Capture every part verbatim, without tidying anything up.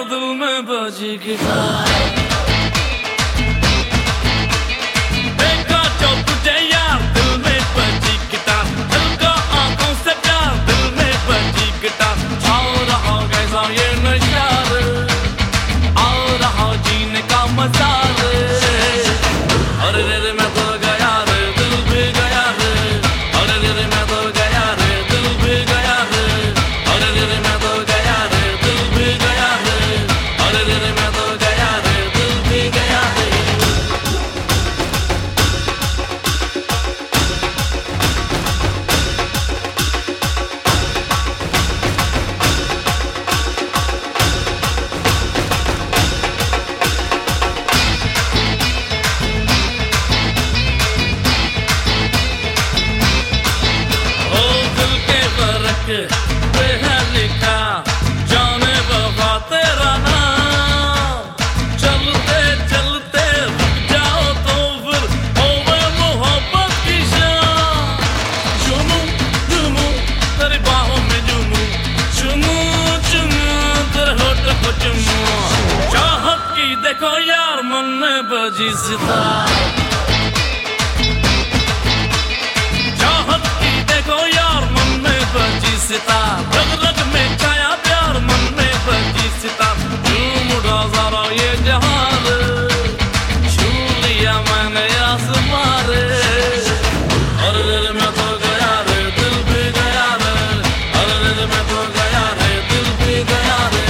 यार दिल में बजी गिटार। देखा जो तुझे यार दिल में बजी गिटार, दिल का आंखों से प्यार दिल में बजी गिटार। आओ रहा कैसा ये नशा रे, आओ रहा जीने का मजा रे। अरे रे रे मैं तो गया रे, दिल भी गया रे। अरे रे रे मैं तो गया रे, दिल भी गया रे। अरे रे रे मैं तो गया रे, दिल भी गया रे। अरे रे रे मैं तो गया रे, दिल भी गया रे। पे है लिखा जाने वफा तेरा नाम। चलते चलते रुक जाओ तो फिर होवे मोहब्बत की शाम। चुमू चुमू तेरी बाहों में चुमू, चुमू चुमू तेरे होठ को चुमू। चाहत की देखो यार मन में बजी सितार, चाहत की देखो यार मन में बजी सितार। रग रग में छाया प्यार मन में बजी सितार। झूम उठा सारा ये जहां रे, छू लिया मैंने आसमां रे। अरे रे रे मैं तो गया रे, दिल भी गया रे। अरे रे रे मैं तो गया रे, दिल भी गया रे।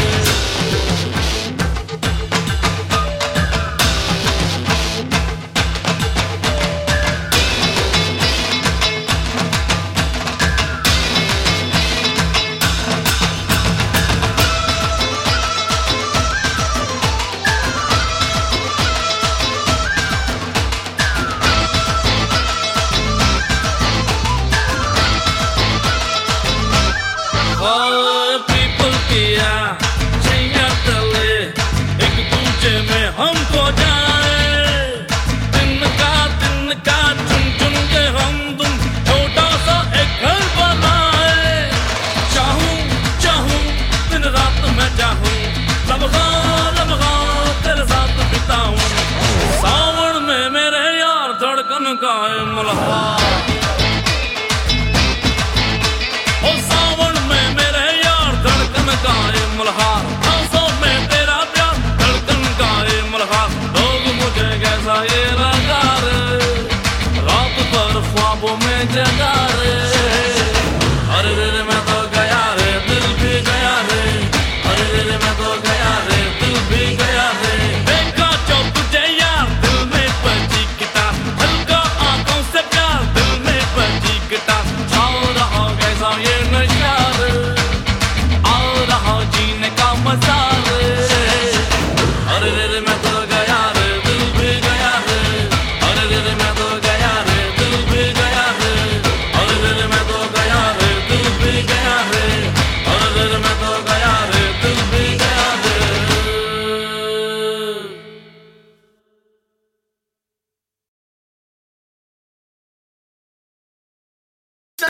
पीपल किया छैया तले एक दूजे में हमको जाए। दिन का दिन का चुन चुन के हम तुम छोटा सा एक घर बनाए। चाहूं चाहूं दिन रात मैं चाहूं, लम्हा लम्हा तेरे साथ बिताऊं। सावन में मेरे यार धड़कन का है मुलाकात।